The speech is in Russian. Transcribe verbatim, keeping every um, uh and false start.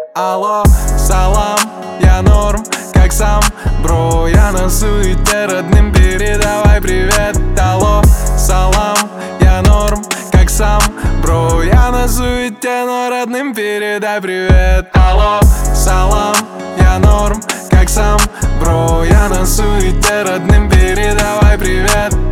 Алло, салам, я норм, как сам, бро. Я на суете, родным передавай привет. Алло, салам, я норм, как сам, бро. Я на суете, но родным передай привет. Алло, салам, я норм, как сам, бро. Я на суете, родным передавай привет.